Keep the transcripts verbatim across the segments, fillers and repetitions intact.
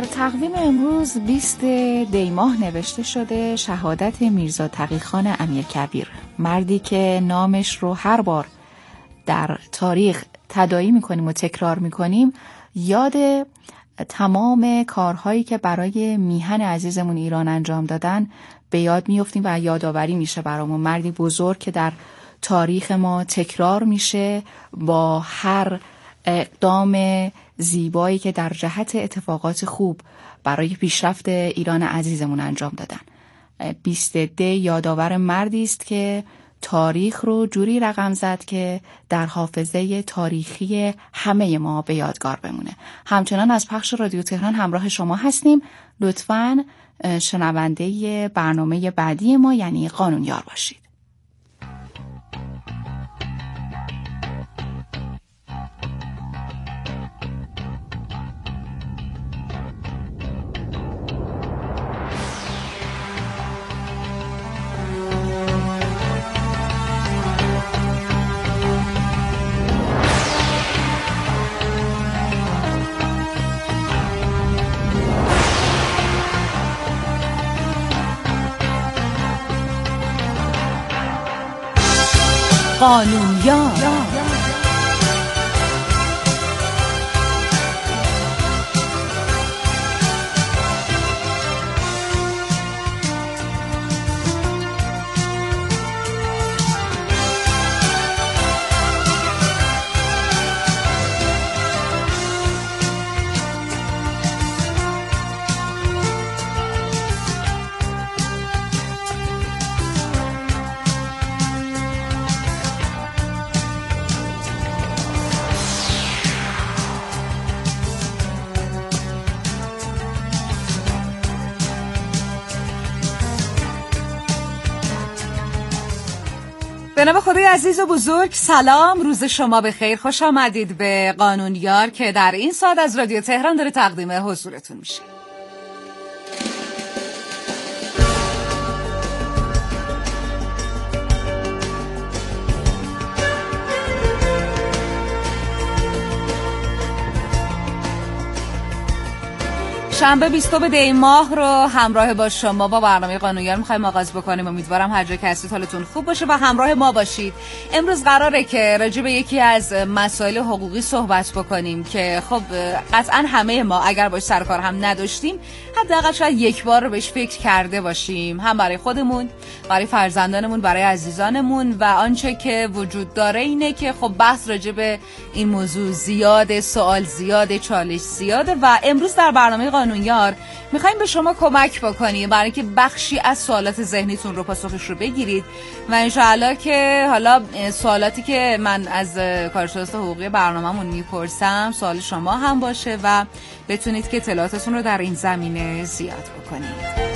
تقویم امروز بیست دی ماه نوشته شده شهادت میرزا تقی‌خان امیرکبیر، مردی که نامش رو هر بار در تاریخ تداعی میکنیم و تکرار میکنیم، یاد تمام کارهایی که برای میهن عزیزمون ایران انجام دادن به یاد میافتیم و یادآوری میشه برامون. مردی بزرگ که در تاریخ ما تکرار میشه با هر اقدام زیبایی که در جهت اتفاقات خوب برای پیشرفت ایران عزیزمون انجام دادن. بیست دی یادآور مردی است که تاریخ رو جوری رقم زد که در حافظه تاریخی همه ما به یادگار بمونه. همچنان از پخش رادیو تهران همراه شما هستیم. لطفاً شنونده برنامه بعدی ما یعنی قانونیار باشید. قانونیار. به نام خدای عزیز و بزرگ، سلام، روز شما بخیر، خوش آمدید به قانونیار که در این ساعت از رادیو تهران داره تقدیم حضورتون میشه. شنبه بیستم دی ماه رو همراه با شما با برنامه قانونیار میخوایم آغاز بکنیم. امیدوارم هر جا که هستید حالتون خوب باشه و همراه ما باشید. امروز قراره که راجع به یکی از مسائل حقوقی صحبت بکنیم که خب قطعا همه ما اگر باش سر کار هم نداشتیم حداقل شاید یک بار رو بهش فکر کرده باشیم، هم برای خودمون، برای فرزندانمون، برای عزیزانمون. و آنچه که وجود داره اینه که خب بحث راجع به این موضوع زیاده، سوال زیاده، چالش زیاده و امروز در برنامه قانونیار میخوایم به شما کمک بکنیم برای اینکه بخشی از سوالات ذهنیتون رو پاسخش رو بگیرید و انشاءالله که حالا سوالاتی که من از کارشناس حقوقی برنامه‌مون میپرسم سوال شما هم باشه و بتونید که اطلاعاتتون رو در این زمینه زیاد بکنید.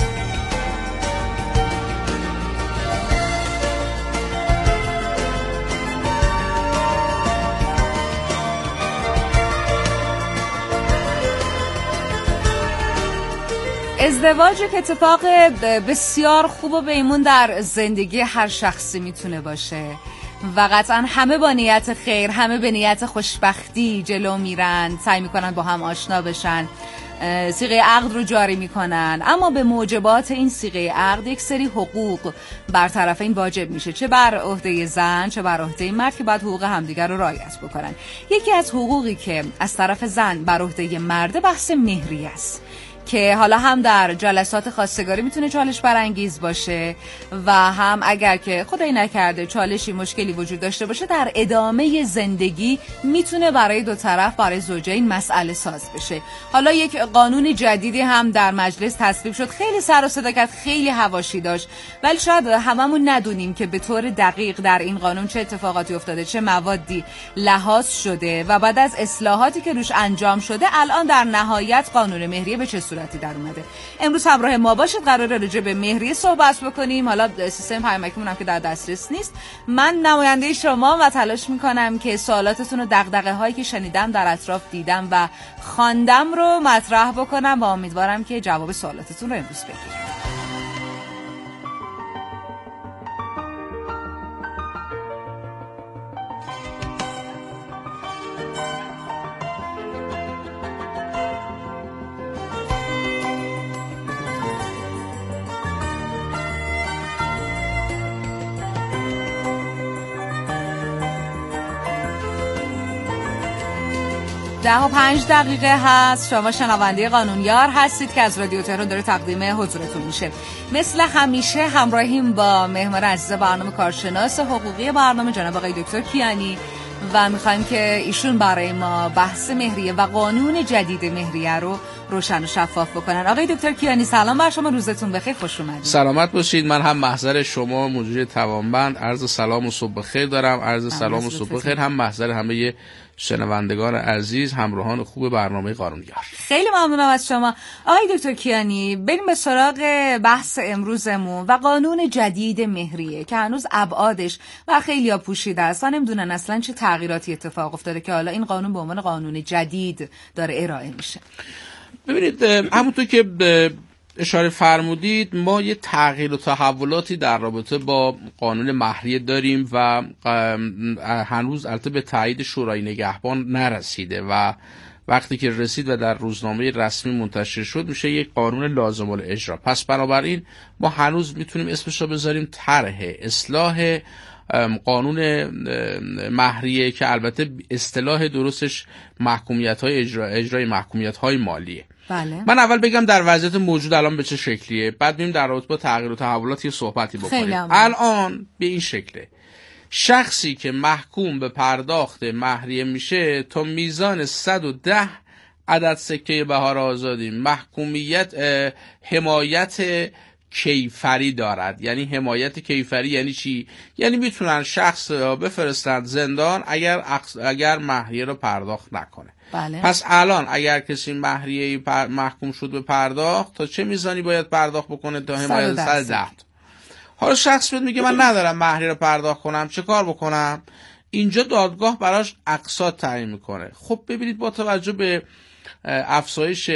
ازدواج که اتفاق بسیار خوب و میمون در زندگی هر شخصی میتونه باشه و قطعا همه با نیت خیر، همه به نیت خوشبختی جلو میرن، سعی میکنن با هم آشنا بشن، صیغه عقد رو جاری میکنن، اما به موجبات این صیغه عقد یک سری حقوق بر طرفین واجب میشه، چه بر عهده زن چه بر عهده مرد که باید حقوق همدیگر رو رعایت بکنن. یکی از حقوقی که از طرف زن بر عهده مرد بحث مهریه است که حالا هم در جلسات خواستگاری میتونه چالش برانگیز باشه و هم اگر که خدای نکرده چالشی مشکلی وجود داشته باشه در ادامه زندگی میتونه برای دو طرف، برای زوجین مسئله ساز بشه. حالا یک قانون جدیدی هم در مجلس تصویب شد، خیلی سر و صدا کرد، خیلی حواشی داشت، ولی شاید هممون ندونیم که به طور دقیق در این قانون چه اتفاقاتی افتاده، چه موادی لحاظ شده و بعد از اصلاحاتی که روش انجام شده الان در نهایت قانون مهریه به چه صورتی در اومده. امروز همراه ما باشید، قراره راجع به مهریه صحبت بکنیم. حالا سیستم پیامکمون هم که در دسترس نیست، من نماینده شما و تلاش میکنم که سوالاتتون و دغدغه هایی که شنیدم، در اطراف دیدم و خواندم رو مطرح بکنم و امیدوارم که جواب سوالاتتون رو امروز بگیرم. ده و پنج دقیقه هست. شما شنونده قانونیار هستید که از رادیو تهران داره تقدیم حضورتون میشه. مثل همیشه همراهیم با مهمان عزیز برنامه، کارشناس حقوقی برنامه جناب آقای دکتر کیانی، و میخوایم که ایشون برای ما بحث مهریه و قانون جدید مهریه رو روشن و شفاف بکنن. آقای دکتر کیانی سلام بر شما، روزتون بخیر، خوش اومدید. سلامت باشید. من هم محضر شما مدیر توانبند عرض سلام و صبح بخیر دارم. عرض سلام و صبح بخیر هم محضر همه شنوندگان عزیز، همراهان خوب برنامه قانونیار. خیلی ممنونم از شما آقای دکتر کیانی. بریم به سراغ بحث امروزمون و قانون جدید مهریه که هنوز ابعادش و خیلی‌ها پوشیده است و نمیدونن اصلا چه تغییراتی اتفاق افتاده که حالا این قانون به عنوان قانون جدید داره ارائه میشه. ببینید، همونطور که اشاره فرمودید ما یه تغییر و تحولاتی در رابطه با قانون مهریه داریم و هنوز البته به تایید شورای نگهبان نرسیده و وقتی که رسید و در روزنامه رسمی منتشر شد میشه یک قانون لازم الاجرا. پس بنابراین ما هنوز میتونیم اسمش رو بذاریم طرح اصلاح قانون مهریه که البته اصطلاح درستش محکومیت‌های اجرا اجرای محکومیت‌های مالیه. بله. من اول بگم در وضعیت موجود الان به چه شکلیه، بعد بریم در رابطه با تغییر و تحولات یه صحبتی بکنیم. الان به این شکله: شخصی که محکوم به پرداخت مهریه میشه تا میزان صد و ده عدد سکه بهار آزادی محکومیت حمایت کیفری دارد. یعنی حمایت کیفری یعنی چی؟ یعنی میتونن شخص را بفرستند زندان اگر اگر مهریه رو پرداخت نکنه. بله. پس الان اگر کسی مهریه پر... محکوم شد به پرداخت، تا چه میزانی باید پرداخت بکنه؟ تا حمایت صد و ده. حالا شخص بیاد میگه من ندارم مهریه رو پرداخت کنم، چه کار بکنم؟ اینجا دادگاه براش اقساط تعیین میکنه. خب ببینید، با توجه به افزایش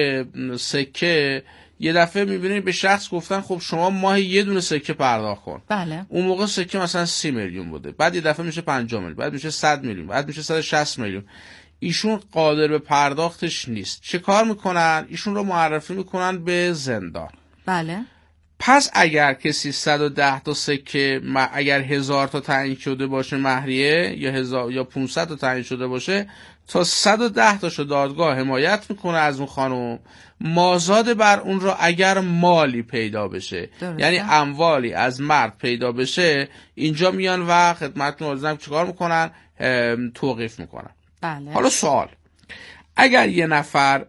سکه یه دفعه میبینید به شخص گفتن خب شما ماهی یه دونه سکه پرداخت کن. بله. اون موقع سکه مثلا سی میلیون بوده، بعد یه دفعه میشه پنجاه میلیون، بعد میشه صد میلیون، بعد میشه صد و شصت میلیون. ایشون قادر به پرداختش نیست. چه کار میکنن؟ ایشون رو معرفی میکنن به زندان. بله. پس اگر کسی صد و ده تا سکه، اگر هزار تا تعیین شده باشه مهریه یا هزار یا پانصد تا تعیین شده باشه، تا صد و ده تاشو دادگاه حمایت میکنه از اون خانم، مازاد بر اون را اگر مالی پیدا بشه، درسته. یعنی اموالی از مرد پیدا بشه، اینجا میان و خدمتتون عرض کنم چیکار میکنن؟ توقیف میکنن. بله. حالا سوال: اگر یه نفر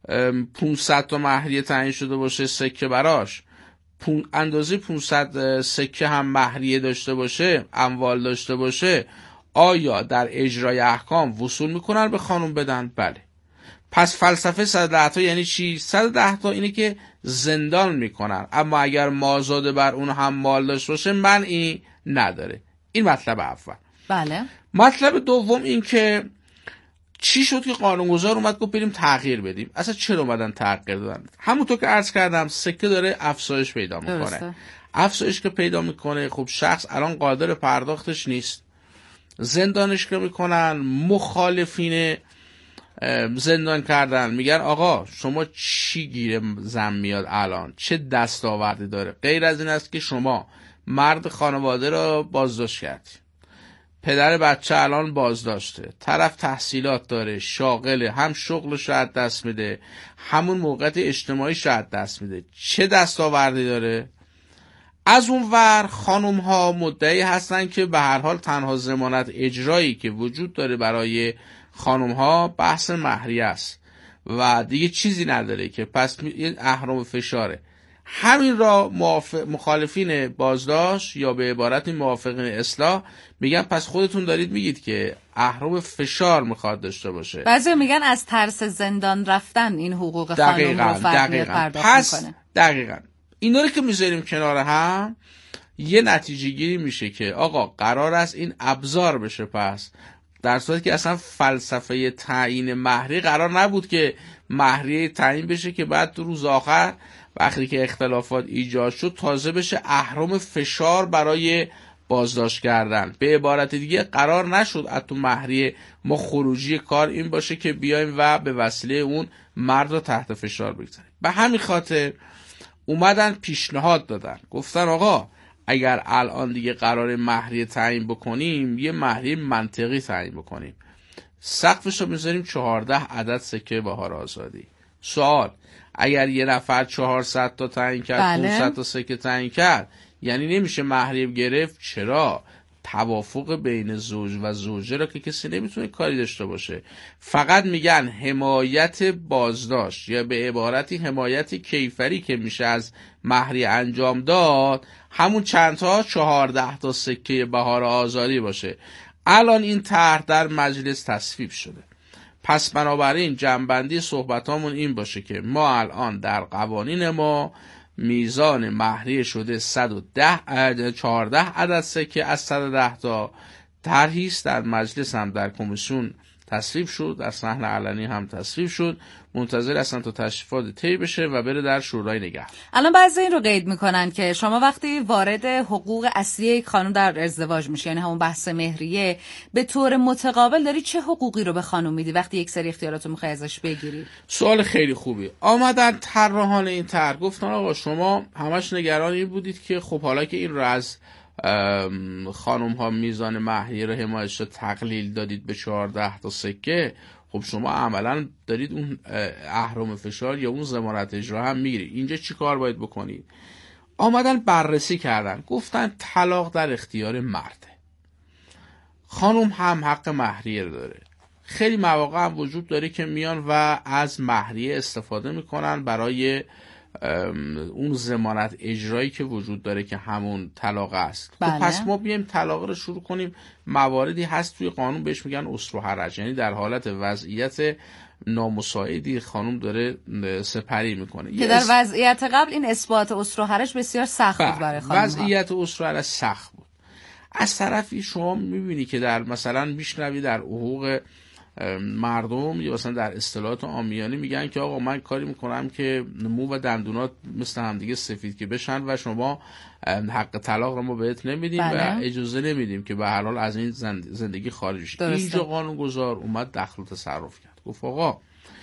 پانصد تا مهریه تعیین شده باشه سکه براش، اندازه پانصد سکه هم مهریه داشته باشه، اموال داشته باشه، آیا در اجرای احکام وصول میکنن به خانم بدن؟ بله. پس فلسفه صد و ده تا یعنی چی؟ صد و ده تا اینه که زندان میکنن، اما اگر مازاد بر اون هم مال داشته باشه منعی نداره. این مطلب اول. بله. مطلب دوم این که چی شد که قانونگذار اومد گفت بریم تغییر بدیم. اصلا چرا اومدن تغییر دادن؟ همونطور که عرض کردم سکه داره افزایش پیدا میکنه. درسته. افزایش که پیدا میکنه، خب شخص الان قادر پرداختش نیست، زندانش که میکنن. مخالفین زندان کردن میگن آقا شما چی گیره زن میاد الان؟ چه دستاوردی داره؟ غیر از این است که شما مرد خانواده را بازداشت کردی، پدر بچه الان بازداشته، طرف تحصیلات داره، شاغله، هم شغلش رو از دست میده، همون موقعیت اجتماعیش رو از دست میده. چه دستاوردی داره؟ از اون ور خانم ها مدعی هستن که به هر حال تنها ضمانت اجرایی که وجود داره برای خانم ها بحث مهریه است و دیگه چیزی نداره، که پس این اهرم فشاره. همین را مخالفین بازداشت یا به عبارت موافقین اصلاح میگن پس خودتون دارید میگید که اهرم فشار میخواد داشته باشه. بعضی میگن از ترس زندان رفتن این حقوق خانم رو فرد پرداخت پس میکنه. دقیقاً اینا رو که میذاریم کنار هم، یه نتیجه گیری میشه که آقا قرار است این ابزار بشه. پس در صورتی که اصلا فلسفه تعیین مهریه قرار نبود که مهریه تعیین بشه که بعد تو روز آخر وقتی که اختلافات ایجاد شد تازه بشه اهرم فشار برای بازداشت کردن. به عبارت دیگه قرار نشد از تو مهریه ما خروجی کار این باشه که بیایم و به وسیله اون مرد رو تحت فشار بگذاریم. به همین خاطر اومدن پیشنهاد دادن، گفتن آقا اگر الان دیگه قرار مهریه تعیین بکنیم، یه مهریه منطقی تعیین بکنیم. سقفش رو میذاریم چهارده عدد سکه بهار آزادی. سوال: اگر یه نفر چهارصد تا تعیین کرد، بله. پانصد تا سکه تعیین کرد، یعنی نمیشه مهریه گرفت؟ چرا؟ توافق بین زوج و زوجه را که کسی نمیتونه کاری داشته باشه. فقط میگن حمایت بازداشت یا به عبارتی حمایت کیفری که میشه از مهریه انجام داد همون چند تا چهارده تا سکه بهار آزادی باشه. الان این طرح در مجلس تصویب شده. پس بنابراین جنبندی صحبتامون این باشه که ما الان در قوانین ما میزان مهریه شده صد و ده چهارده عدد سکه از صد و ده تا. طرحی است در مجلس هم در کمیسیون تصویب شد، در صحن علنی هم تصویب شد. منتظر هستن تا تشریفات طی بشه و بره در شورای نگهبان. الان بعضی این رو قید میکنن که شما وقتی وارد حقوق اصلی یک خانم در ازدواج میشه، یعنی همون بحث مهریه، به طور متقابل داری چه حقوقی رو به خانم میدی وقتی یک سری اختیارات رو میخوای ازش بگیری؟ سوال خیلی خوبی. آمدن طراحان این طرح گفتن آقا شما همش نگران این بودید که خب حالا که این رو از خانم ها میزان مهریه رو حمایتش رو تقلیل دادید به چهارده تا سکه، خب شما عملا دارید اون اهرم فشار یا اون ضمانت اجرا هم میگیرید. اینجا چی کار باید بکنید؟ آمدن بررسی کردن، گفتن طلاق در اختیار مرده، خانم هم حق مهریه داره. خیلی مواقع هم وجود داره که میان و از مهریه استفاده میکنن برای اون ضمانت اجرایی که وجود داره که همون طلاق است. بله. خب پس ما بیایم طلاق رو شروع کنیم. مواردی هست توی قانون بهش میگن اسر و حرج، یعنی در حالت وضعیت نامساعدی خانم داره سپری میکنه که در وضعیت قبل این اثبات اسر و حرج بسیار سخت بود برای خانم ها. وضعیت اسر و حرج سخت بود. از طرفی شما میبینی که در مثلا میشنوی در حقوق مردم یا مثلا در اصطلاحات عامیانه میگن که آقا من کاری میکنم که مو و دندونات مثل هم دیگه سفید که بشن و شما حق طلاق رو ما بهت نمیدیم. بله. و اجازه نمیدیم که به هر حال از این زندگی خارج شی. اینجا قانونگذار اومد دخل و تصرف کرد، گفت آقا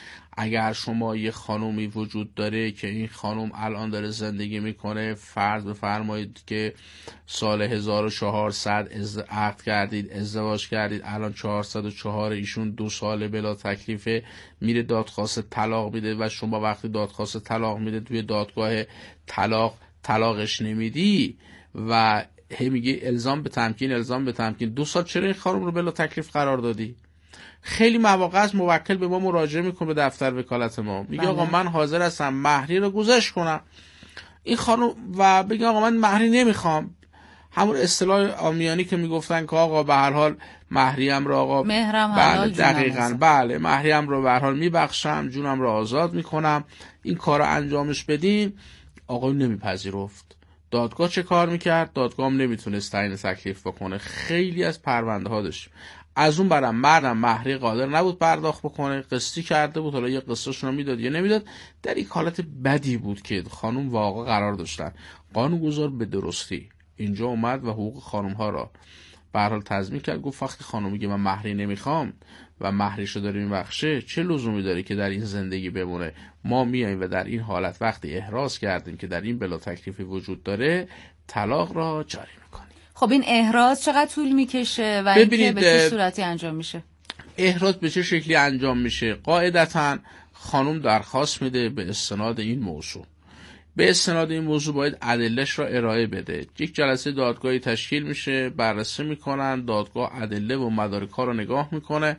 اگر شما یه خانومی وجود داره که این خانوم الان داره زندگی میکنه، فرض بفرمایید که سال هزار و چهارصد عقد کردید، ازدواج کردید، الان چهارصد و چهار، ایشون دو سال بلا تکلیفه، میره دادخواست طلاق میده و شما وقتی دادخواست طلاق میده توی دادگاه طلاق طلاقش نمیدی و هی میگی الزام به تمکین الزام به تمکین، دو سال چرا این خانوم رو بلا تکلیف قرار دادی؟ خیلی مواقع از موکل به ما مراجعه میکنه به دفتر وکالت ما، میگه بله. آقا من حاضر هستم مهری رو گذشت کنم این خانم و بگه آقا من مهری نمیخوام، همون اصطلاح عامیانی که میگفتن که آقا به هر حال مهریم رو آقا مهرم بله حلال دقیقاً بله مهریم رو به هر حال میبخشم، جونم رو آزاد میکنم، این کارو انجامش بدین. آقا نمیپذیرفت. دادگاه چه کار میکرد؟ دادگاه هم نمیتونست تعیین تکلیف بکنه. خیلی از پرونده ها داشت. از اون برم مردم مهری قادر نبود پرداخت بکنه، قسطی کرده بود، حالا یه قسطشون رو میداد یا نمیداد. در این حالت بدی بود که خانم واقعا قرار داشتن. قانونگذار به درستی اینجا اومد و حقوق خانم ها را به هر حال تضمین کرد. گفت وقتی خانم میگه من مهری نمیخوام و مهریشو داره میبخشه، چه لزومی داره که در این زندگی بمونه؟ ما میایم و در این حالت وقتی احراز کردیم که در این بلا تکلیفی وجود داره، طلاق را جاری میکنیم. خب این احراز چقدر طول میکشه و اینکه به چه صورتی انجام میشه؟ احراز به چه شکلی انجام میشه؟ قاعدتاً خانم درخواست میده به استناد این موضوع. به استناد این موضوع باید ادله‌اش را ارائه بده. یک جلسه دادگاهی تشکیل میشه، بررسی میکنن، دادگاه ادله و مدارک‌ها رو نگاه میکنه.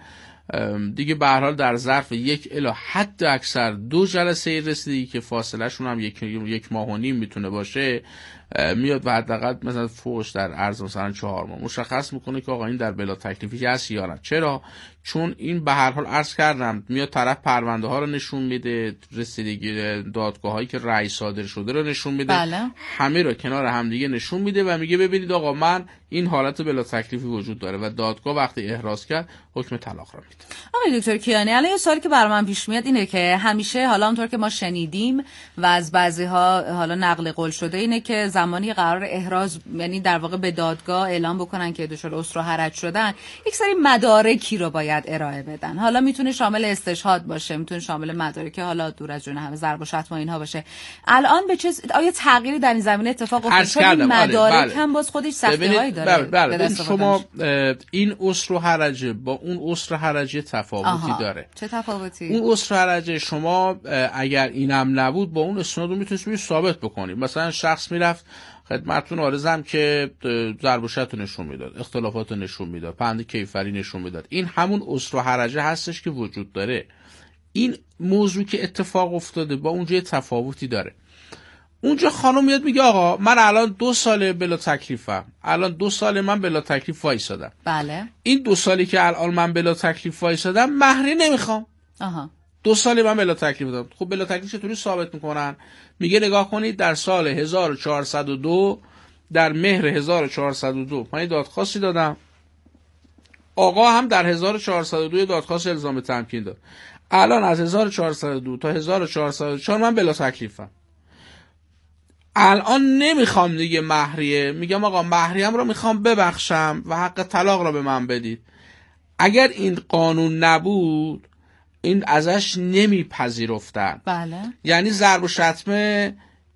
دیگه به هر حال در ظرف یک الی حد اکثر دو جلسه رسیدگی که فاصله شون هم یک یک ماه و نیم میتونه باشه، میاد و حداقل مثلا فوقش در عرض مثلا چهار ماه مشخص میکنه که آقا این در بلا تکلیفی هست یا نه. چرا؟ چون این به هر حال عرض کردم میاد طرف پرونده ها رو نشون میده، رسیدگی دادگاه هایی که رأی صادر شده رو نشون میده. بله. همه رو کنار هم دیگه نشون میده و میگه ببینید آقا من این حالت بلا تکلیفی وجود داره و دادگاه وقتی احراز کرد حکم طلاق رو میده. آقای دکتر کیانی، الان یه سوالی که برام پیش میاد اینه که همیشه حالا اونطور که ما شنیدیم و از بعضی ها حالا نقل قول شده اینه که زمانی قرار احراز، یعنی در واقع به دادگاه اعلام بکنن که دچار اسر و حرج شدن، یک سری مدارکی رو باید ارائه بدن. حالا میتونه شامل استشهاد باشه، میتونه شامل مدارک حالا دور از جون همه ضرب و شتم و اینها باشه. الان به چه آیا تغییری در این زمینه اتفاق افتاد؟ این مدارک هم باز خودش سختی‌هایی داره. بله بله. شما این اسر و حرج با اون اسر و حرج تفاوتی آها. داره. چه تفاوتی؟ اون اسر و حرج شما اگر اینم نبود با اون اسناد رو میتونید ثابت بکنید. مثلا شخص میرفت خدمتتون عارضم که ضرب و شتم نشون میداد، اختلافات نشون میداد، پند کیفری نشون میداد. این همون اسر و حرج هستش که وجود داره. این موضوع که اتفاق افتاده با اونجا تفاوتی داره. اونجا خانم میاد میگه آقا من الان دو ساله بلا تکلیفم، الان دو ساله من بلا تکلیف وایسادم. بله. این دو سالی که الان من بلا تکلیف وایسادم مهری نمیخوام. آها. دو سالی من بلا تکلیف دادم. خب بلا تکلیف چطوری ثابت میکنن؟ میگه نگاه کنید در سال هزار و چهارصد و دو در مهر هزار و چهارصد و دو من دادخواستی دادم. آقا هم در هزار و چهارصد و دو دادخواست الزام تمکین داد. الان از هزار و چهارصد و دو تا هزار و چهارصد و چهار من بلا تکلیفم. الان نمیخوام دیگه مهریه، میگم آقا مهریم رو میخوام ببخشم و حق طلاق رو به من بدید. اگر این قانون نبود این ازش نمیپذیرفتن. بله. یعنی ضرب و شتم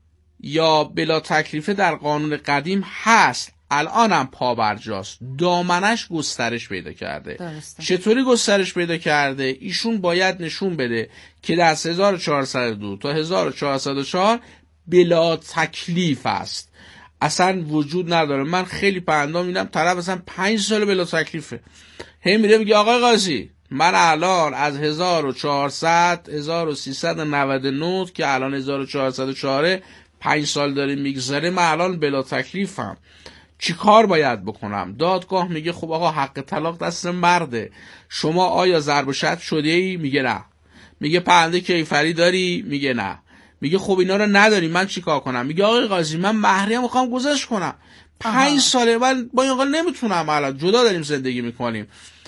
یا بلا تکلیفه در قانون قدیم هست، الانم پابرجاست، دامنش گسترش پیدا کرده. درسته. چطوری گسترش پیدا کرده؟ ایشون باید نشون بده که در هزار و چهارصد و دو تا هزار و چهارصد و چهار بلا تکلیف است، اصلا وجود نداره. من خیلی پندام میدم طرف اصلا پنج سال بلا تکلیفه، هی میره میگه آقای قاضی من الان از هزار و چهارصد هزار و سیصد و نود و نه که الان هزار و چهارصد و چهار پنج سال داره میگذره، من الان بلا تکلیفم، چی کار باید بکنم؟ دادگاه میگه خب آقا حق طلاق دست مرده، شما آیا ضرب و شتم شده ای؟ میگه نه. میگه پرنده کیفری داری؟ میگه نه. میگه خب اینا رو نداری، من چیکار کنم؟ میگه آقای قاضی من مهریه میخوام گذشت کنم، پنج ساله من با این آقا نمیتونم، الان جدا داریم زندگی میکنیم،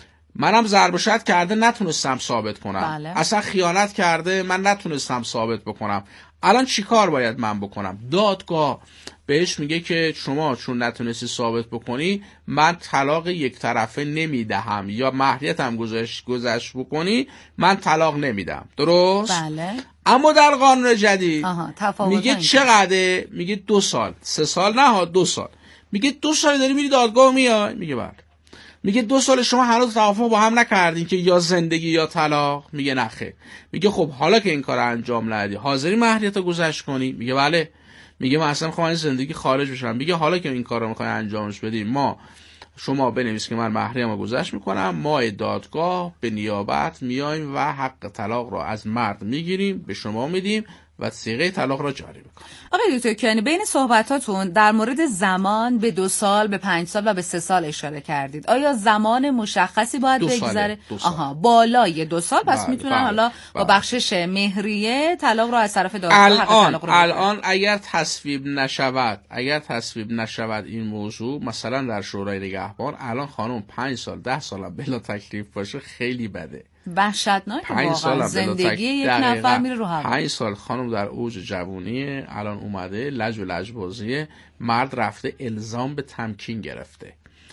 منم ضرب و شتم کرده نتونستم ثابت کنم. بله. اصلا خیانت کرده من نتونستم ثابت بکنم، الان چیکار باید من بکنم؟ دادگاه بهش میگه که شما چون نتونستی ثابت بکنی من طلاق یک طرفه نمیدهم، یا مهریتم گذشت گذشت بکنی من طلاق نمیدم. درست؟ بله. اما در قانون جدید میگه اینجا. چقدره؟ میگه دو سال، سه سال نه، دو سال. میگه دو سال داری میری دادگاه میای؟ میگه بله. میگه دو سال شما هنوز توافق با هم نکردین که یا زندگی یا طلاق؟ میگه نه خیر. میگه خب حالا که این کار انجام ندی حاضری مهریت رو گذشت کنی؟ میگه بله. میگه من اصلا میخوام از زندگی خارج بشم. میگه حالا که این کار رو میخوای انجامش بدی ما شما بنویس که من مهریم رو گذشت میکنم، ما دادگاه به نیابت میایم و حق طلاق رو از مرد میگیریم به شما میدیم و صیغه طلاق را جاری میکنیم. آقای دکتر کیانی بین صحبتاتون در مورد زمان به دو سال، به پنج سال و به سه سال اشاره کردید. آیا زمان مشخصی باید بگذره؟ آها، بالای دو سال پس میتونن حالا با بخشش مهریه طلاق رو از طرف دادگاه حق طلاق رو الان اگر تصویب نشود، اگر تصویب نشود این موضوع مثلا در شورای نگهبان، الان خانم پنج سال ده سال بلا تکلیف باشه خیلی بده، وحشتناک واقعا. زندگی یک نفر میره رو هوا. پنج سال خانم در اوج جوونی، الان اومده لج و لجبازیه، مرد رفته الزام به تمکین گرفته،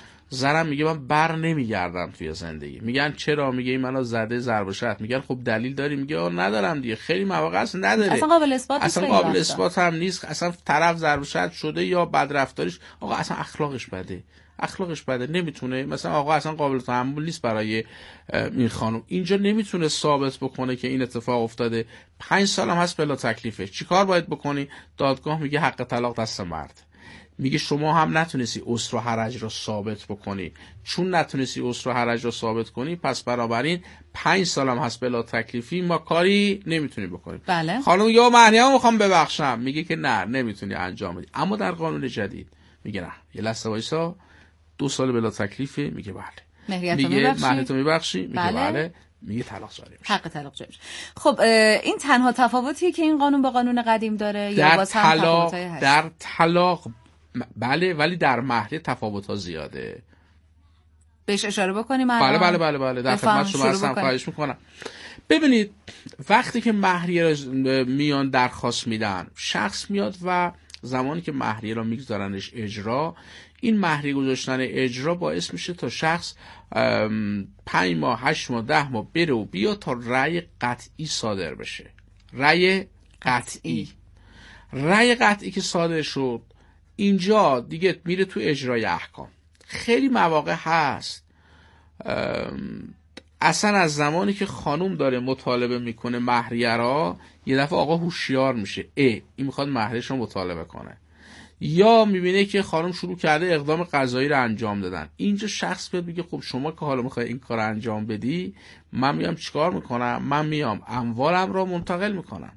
زنم میگه من بر نمیگردم توی زندگی. میگن چرا؟ میگه این منو زده ضرب و شتم. میگن خب دلیل داری؟ میگه ندارم دیگه. خیلی مواقع اصلا نداره، اصلا قابل اثبات اصلا قابل اثبات هم نیست، اصلا طرف ضرب و شتم شده یا بدرفتاریش، آقا اصلا اخلاقش بده، اخلاقش بده، نمیتونه مثلا آقا اصلا قابل تحمل نیست برای این خانم. اینجا نمیتونه ثابت بکنه که این اتفاق افتاده، پنج سال هم هست بلا تکلیفه. چیکار باید بکنی؟ دادگاه میگه حق طلاق دست مرد. میگه شما هم نتونستی اسر و حرج رو ثابت بکنی، چون نتونستی اسر و حرج رو ثابت کنی پس بنابراین پنج سال هم هست بلا تکلیفی، ما کاری نمیتونی بکنیم. بله. خانم یا مهریه‌مو میخوام ببخشم، میگه که نه نمیتونی انجام بدی. اما در قانون جدید میگه نه، یه لحظه وایسا، دو سال بلا تکلیفه، میگه بله. میگه مهریتو میبخشی؟ میگه بله, بله. میگه طلاق جاری میشه، حق طلاق جاری میشه. خب این تنها تفاوتیه که این قانون با قانون قدیم داره یا باز هم تفاوت‌های هست؟ در طلاق بله، ولی در مهریه تفاوت‌ها زیاده. بهش اشاره بکنیم. بله بله بله بله در خدمت شما هستم، خواهش میکنم. ببینید وقتی که مهریه میان درخواست میدن، شخص میاد و زمانی که مهریه را میگذارنش اجرا، این مهریه گذاشتن اجرا باعث میشه تا شخص پنج ماه هشت ماه ده ماه بره و بیا تا رأی قطعی صادر بشه. رأی قطعی رأی قطعی که صادر شد، اینجا دیگه میره تو اجرای احکام. خیلی مواقع هست اصلا از زمانی که خانوم داره مطالبه میکنه مهریه را، یه دفعه آقا هوشیار میشه، اه این میخواد مهریه‌اش رو مطالبه کنه، یا میبینه که خانم شروع کرده اقدام قضایی رو انجام دادن. اینجا شخص بیاد بگه خب شما که حالا میخوای این کار انجام بدی، من میام چیکار میکنم؟ من میام اموالم را منتقل میکنم.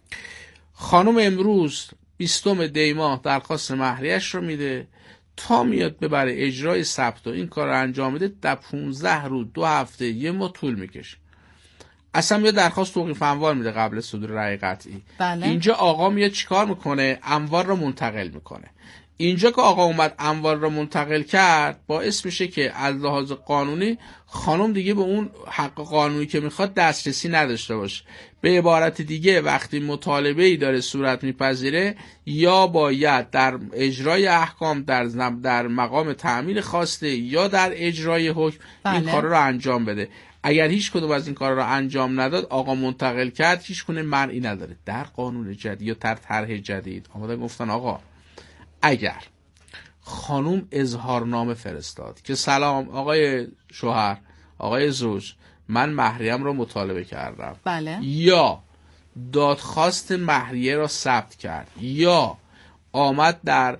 خانم امروز بیستم دی ماه درخواست مهریه‌اش رو میده، تا میاد ببره اجرای ثبت و این کار رو انجام میده در پونزده روز دو هفته یه ماه طول میکشه. اصلا میاد درخواست توقیف اموال میده قبل صدور رأی قطعی. بله. اینجا آقا میاد چیکار میکنه؟ اموال رو منتقل میکنه. اینجا که آقا اومد اموال رو منتقل کرد، باعث میشه که از لحاظ قانونی خانم دیگه به اون حق قانونی که میخواد دسترسی نداشته باشه. به عبارت دیگه وقتی مطالبه ای داره صورت میپذیره، یا باید در اجرای احکام در در مقام تعمیل خواسته یا در اجرای حکم بله. این کار رو انجام بده. اگر هیچ کدوم از این کار رو انجام نداد، آقا منتقل کرد، هیچ کنه منعی نداره. در قانون جدید یا در طرح جدید آمدن گفتن آقا اگر خانوم اظهارنامه فرستاد که سلام آقای شوهر، آقای زوج، من مهریم رو مطالبه کردم، بله. یا دادخواست مهریه را ثبت کرد، یا آمد در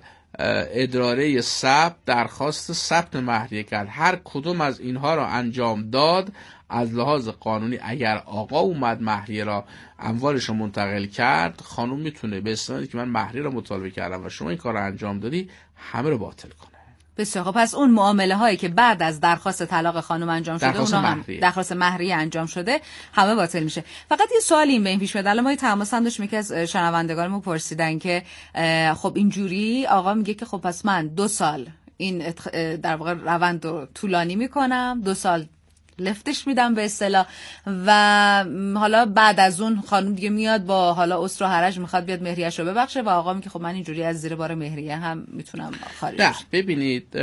اداره ثبت درخواست ثبت مهریه کرد، هر کدوم از اینها را انجام داد، از لحاظ قانونی اگر آقا اومد مهریه را اموالش رو منتقل کرد، خانوم میتونه به استنادی که من مهریه را مطالبه کردم و شما این کار رو انجام دادی، همه رو باطل کنه. بسیار خب. پس اون معامله هایی که بعد از درخواست طلاق خانم انجام شده، درخواست اونها هم مهریه. درخواست مهریه انجام شده، همه باطل میشه. فقط یه سوالی این به این پیش میاد. الان ما تماس هم داشتیم که از شنوندگانمون پرسیدن که خب اینجوری آقا میگه که خب پس من دو سال این در واقع روند رو طولانی میکنم، دو سال لفتش میدم به اصطلاح، و حالا بعد از اون خانم دیگه میاد با حالا اسر و حرج میخواد بیاد مهریه‌اش رو ببخشه و آقا میگه خب من اینجوری از زیر بار مهریه هم میتونم خارج نه بشم. ببینید،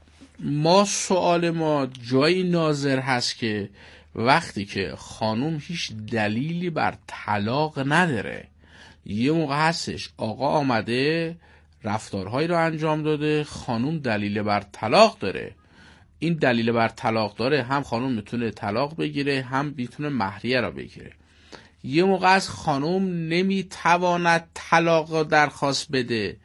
ما سوال ما جایی ناظر هست که وقتی که خانم هیچ دلیلی بر طلاق نداره، یه موقع هستش آقا آمده رفتارهایی رو انجام داده، خانم دلیل بر طلاق داره، این دلیل بر طلاق داره، هم خانم میتونه طلاق بگیره هم میتونه مهریه را بگیره. یه موقع از خانم نمیتواند طلاق درخواست بده،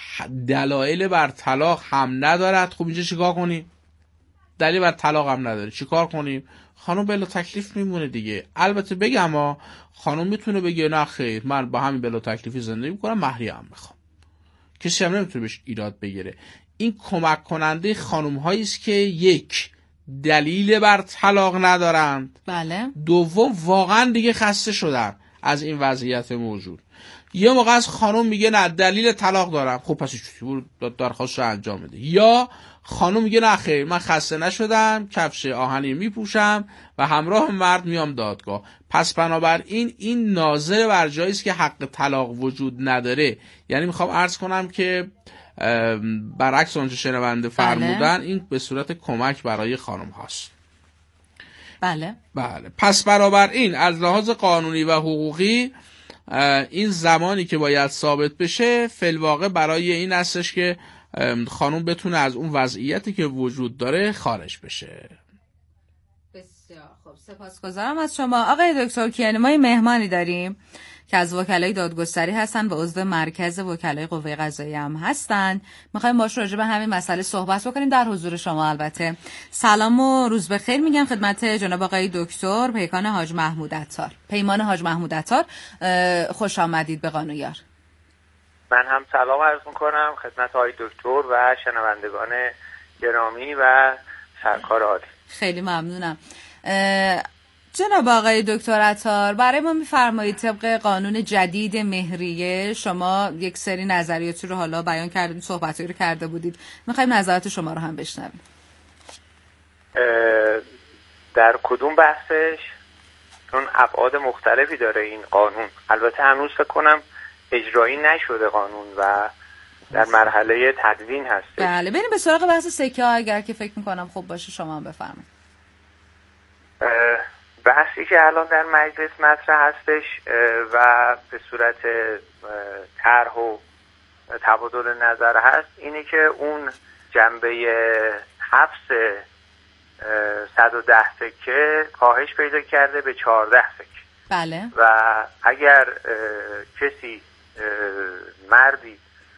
دلایل بر طلاق هم ندارد، خب اینجا چیکار کنیم؟ دلیل بر طلاق هم نداره، چیکار کنیم؟ خانم بلا تکلیف میمونه دیگه. البته بگم ما خانم میتونه بگه نه خیر من با همین بلا تکلیفی زندگی میکنم، مهریه هم میخوام، کسی هم نمیتونه بهش ایراد بگیره. این کمک کننده خانم هایی است که یک، دلیل بر طلاق ندارند، بله. دوم واقعا دیگه خسته شدن از این وضعیت موجود. یه موقع از خانم میگه نه دلیل طلاق دارم، خب پس چطور درخواست رو انجام بده. یا خانم میگه نه خیر من خسته نشدم، کفش آهنی میپوشم و همراه مرد میام دادگاه. پس بنابراین این ناظر بر جایی است که حق طلاق وجود نداره. یعنی میخوام عرض کنم که برعکس آنچه شنونده فرمودن، بله. این به صورت کمک برای خانم هاست. بله بله. پس برابر این از لحاظ قانونی و حقوقی این زمانی که باید ثابت بشه فی‌الواقع برای این هستش که خانم بتونه از اون وضعیتی که وجود داره خارج بشه. بسیار خب، سپاسگزارم از شما آقای دکتر کیانی. ما این مهمانی داریم که از وکلای دادگستری هستن و عضو مرکز وکلای قوه قضاییه هم هستن. میخوایم باهاش راجع به همین مسئله صحبت بکنیم در حضور شما. البته سلام و روز بخیر میگم خدمت جناب آقای دکتر پیکان حاج محمود عطار. پیمان حاج محمود عطار، خوش آمدید به قانونیار. من هم سلام عرض میکنم خدمت آقای دکتر و شنوندگان گرامی و سرکار عالی. خیلی ممنونم. جناب آقای دکتر عطار، برای ما میفرمایید طبق قانون جدید مهریه شما یک سری نظریاتی رو حالا بیان کردید، صحبتی رو کرده بودید، میخوایم نظرات شما رو هم بشنویم. در کدوم بحثش؟ چون ابعاد مختلفی داره این قانون. البته هنوز فکر کنم اجرایی نشده قانون و در مرحله تدوین هست. بله بریم به سراغ بحث سکه ها اگر که فکر میکنم خوب باشه شما هم بفرمایید. بحثی که الان در مجلس مطرح هستش و به صورت طرح و تبادل نظر هست اینه که اون جنبه حبس صد و ده سکه کاهش پیدا کرده به چهارده سکه. بله. و اگر کسی مردی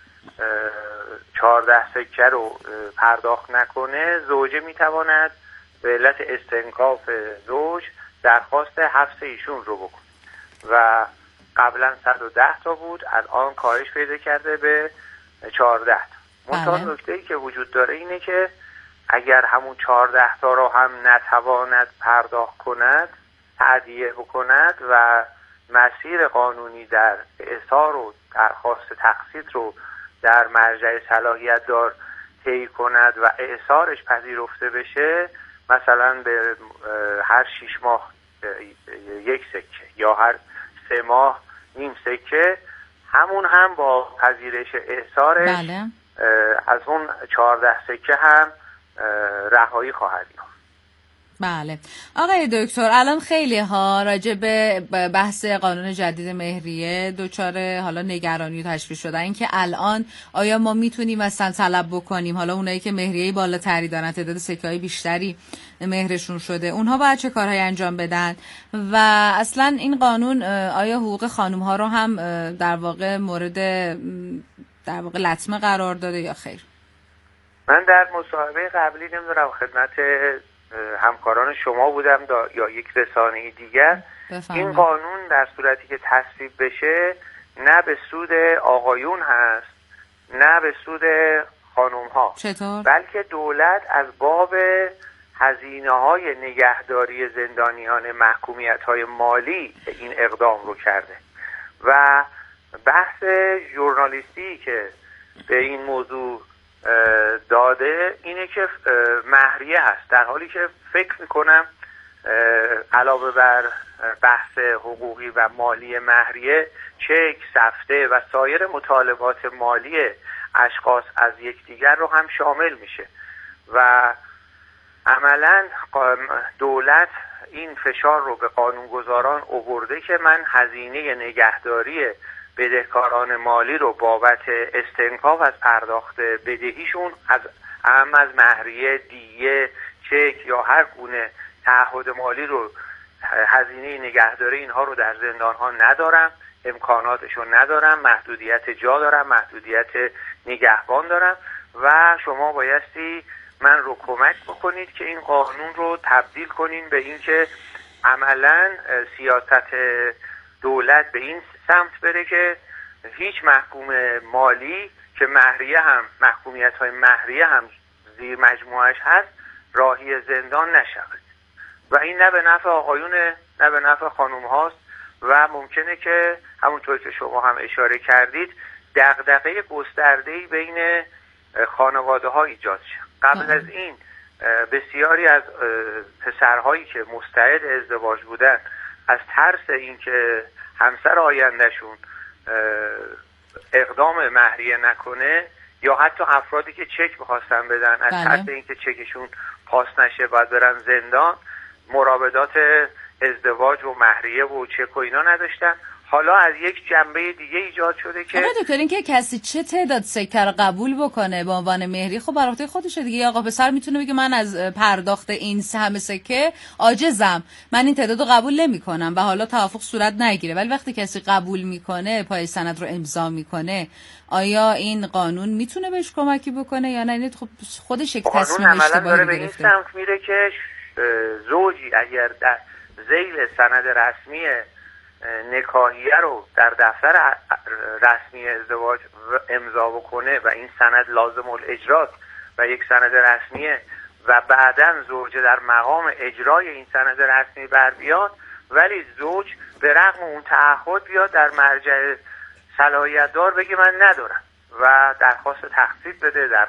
چهارده سکه رو پرداخت نکنه زوجه میتواند به علت استنکاف زوج درخواست حبس ایشون رو بکنه و قبلا صد و ده تا بود الان کاهش پیدا کرده به چهارده تا. منتها نکته‌ای که وجود داره اینه که اگر همون چهارده تا رو هم نتواند پرداخت کند تأدیه بکند و مسیر قانونی در اعصار و درخواست تقسیط رو در مرجع صلاحیت دار طی کند و اعصارش پذیرفته بشه مثلا به هر شیش ماه یک سکه یا هر سه ماه نیم سکه همون هم با پذیرش اعصارش بله. از اون چهارده سکه هم رهایی خواهد یافت. بله آقای دکتر الان خیلی ها راجع به بحث قانون جدید مهریه دوچار حالا نگرانی و تشویش شدن این که الان آیا ما میتونیم مثلا طلب بکنیم حالا اونایی که مهریه بالاتری دارن تعداد سکه‌های بیشتری مهرشون شده اونها باید چه کارهایی انجام بدن و اصلا این قانون آیا حقوق خانم ها رو هم در واقع مورد در واقع لطمه قرار داده یا خیر؟ من در مصاحبه قبلی نمیدونم خدمت همکاران شما بودم یا یک رسانه دیگر بفهمه. این قانون در صورتی که تصویب بشه نه به سود آقایون هست نه به سود خانم ها. چطور؟ بلکه دولت از باب هزینه های نگهداری زندانیان محکومیت های مالی این اقدام رو کرده و بحث ژورنالیستی که به این موضوع داده اینه که مهریه هست در حالی که فکر میکنم علاوه بر بحث حقوقی و مالی مهریه چک، سفته و سایر مطالبات مالی اشخاص از یکدیگر رو هم شامل میشه و عملا دولت این فشار رو به قانونگذاران آورده که من هزینه نگهداری بدهکاران مالی رو بابت استنکاف از پرداخت بدهیشون از هم از مهریه، دیه، چک یا هر گونه تعهد مالی رو هزینه نگهداری اینها رو در زندان ها ندارم، امکاناتش رو ندارم، محدودیت جا دارم، محدودیت نگهبان دارم و شما بایستی من رو کمک بکنید که این قانون رو تبدیل کنین به این که عملاً سیاست دولت به این سمت بره که هیچ محکوم مالی که مهریه هم محکومیت های مهریه هم زیر مجموعش هست راهی زندان نشود و این نه به نفع آقایون نه به نفع خانوم هاست و ممکنه که همونطور که شما هم اشاره کردید دغدغه گسترده‌ای بین خانواده ها ایجاد شد. قبل از این بسیاری از پسرهایی که مستعد ازدواج بودن از ترس اینکه همسر آیندهشون اقدام مهریه نکنه یا حتی افرادی که چک بخواستن بدن از بله. ترس اینکه چکشون پاس نشه باید برن زندان مراودات ازدواج و مهریه و چک و اینا نداشتن. حالا از یک جنبه دیگه ایجاد شده که آقا دکتر این که کسی چه تعداد سکه رو قبول بکنه به عنوان مهری خب بر عهده خودشه دیگه. آقا پسر میتونه بگه من از پرداخت این همه سکه عاجزم، من این تعداد رو قبول نمیکنم و حالا توافق صورت نگیره، ولی وقتی کسی قبول میکنه پای سند رو امضا میکنه آیا این قانون میتونه بهش کمکی بکنه یا نه؟ این خب خودش یک تصمیم اشتباهی داره به این سمت میره که زوجی اگر در ذیل سند رسمی نکاحیه رو در دفتر رسمی ازدواج امضا بکنه و این سند لازم الاجراست و یک سند رسمیه و بعداً زوجه در مقام اجرای این سند رسمی بر بیاد، ولی زوج به رغم اون تعهد بیاد در مرجع صلاحیت دار بگه من ندارم و درخواست تخصیص بده، در